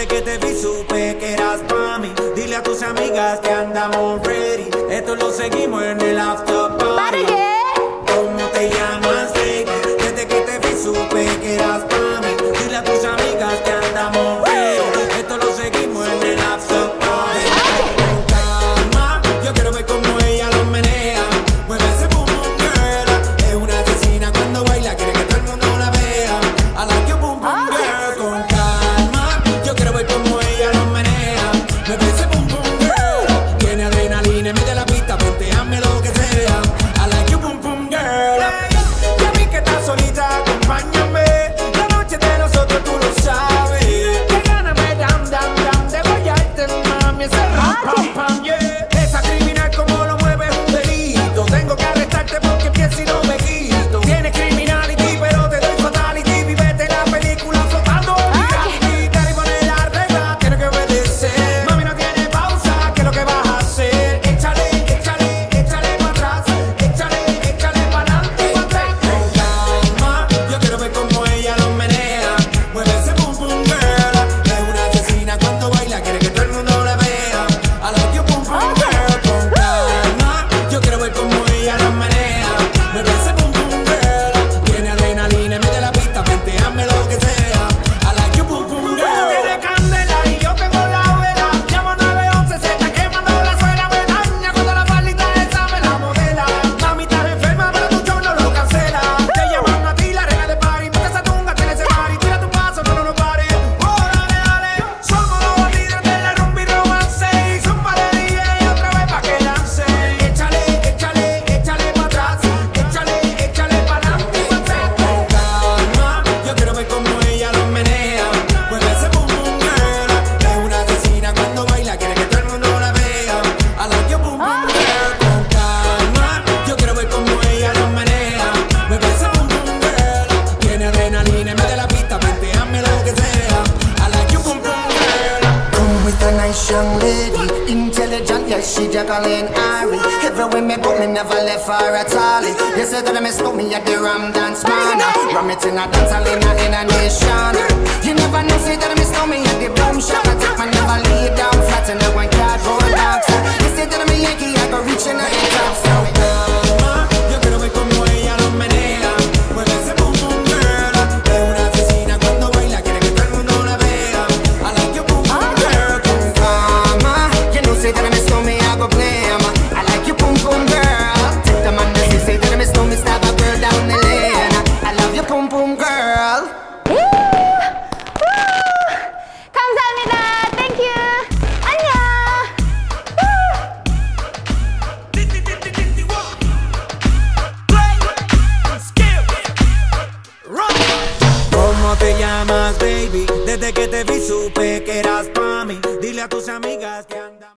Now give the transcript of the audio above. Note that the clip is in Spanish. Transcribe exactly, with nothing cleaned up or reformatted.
Desde que te vi supe que eras pa' mí. Dile a tus amigas que andamos ready. Esto lo seguimos en el after party. ¿Para qué? ¿Cómo te llamas, baby? Desde que te vi supe que eras pa' mí. Dile a tus amigas que andamos ready. Esto lo seguimos en el after party. Con calma, yo quiero ver cómo ella lo menea. Mueve ese boom boom girl. Es una asesina cuando baila, quiere que todo el mundo la vea. I like your boom boom girl. Con calma, yo quiero ver cómo ella lo menea. Mueve ese boom boom girl. Tiene adrenalina, mete la pista, ponteame lo que sea. I like your boom boom girl. Ya vi que estás solita, acompáñame. La noche de nosotros tú lo sabes. Que gana me dan, dan, dan de guayarte, mami. Ese ram, pam, pam, yeah. Esa criminal como lo mueve es un delito. Tengo que arrestarte porque pienso y no me quito. Tienes criminality, pero te doy fatality. Vivete la película flotando en reality. Te pone la regla, tienes que obedecer. Mami, no tiene pausa, ¿qué es lo que vas a hacer? Échale, échale, échale para atrás. Échale, échale para adelante. Con calma, yo quiero ver cómo ella lo menea. Mueve ese boom boom girl. Es una asesina cuando baila, quiere que todo el mundo la vea. I like your boom boom girl. Con calma, yo quiero ver cómo ella lo menea. Mueve ese boom boom girl. Tiene adrenalina, mete la pista, venteame lo que sea. I like your boom boom girl. Tiene candela y yo tengo la vela. Llamo nueve once, se está quemando la suela. Me daña cuando la palita esa me la modela. Mami, estás enferma, pero tu show no lo cancela. Te llaman a ti, la reina de party. Mete esa tunga, tiene ese party. Tira tu paso, no, no, no pare. Oh, dale, dale. Somos los líderes de la rumba y romance. Y zumba de D J otra vez pa' que lance. Échale, échale, échale pa' atrás. Échale, échale pa' adelante. Con calma, yo quiero ver cómo ella lo menea. Mueve ese boom boom girl. Es una asesina cuando baila, quiere que todo el mundo la vea. I like your boom boom girl. Con calma, yo quiero ver cómo ella lo menea. Mueve ese boom boom girl. Tiene adrenalina, mete la pista, venteame lo que sea. I like your boom boom girl. Come with a nice young lady, intelligent, yes, she Jacqueline Ari. Everywhere me go, me never left her at all. You said that I miss me at the Ram Dance Man. Ram it in a dance hall in a, in a nation. You never know, say that I miss me at the boom shop. I take my never lay down flat in a one cardboard box. You said that I'm a Yankee, I go reaching out the top. So Calma, yo quiero ver cómo ella lo menea. Mueve ese boom boom girl. Es una asesina cuando baila, quiere que todo el mundo la vea. I like your boom boom girl. Con Mama, you know, say that I miss me, I go blame. I like you, boom boom girl. Take the man that say, say that I miss me, stab a girl down the lane. I love you, boom boom girl. 감사합니다. 땡큐. 안녕. ¿Cómo te llamas, baby? Desde que te vi supe que eras pa' mí. Dile a tus amigas que andan.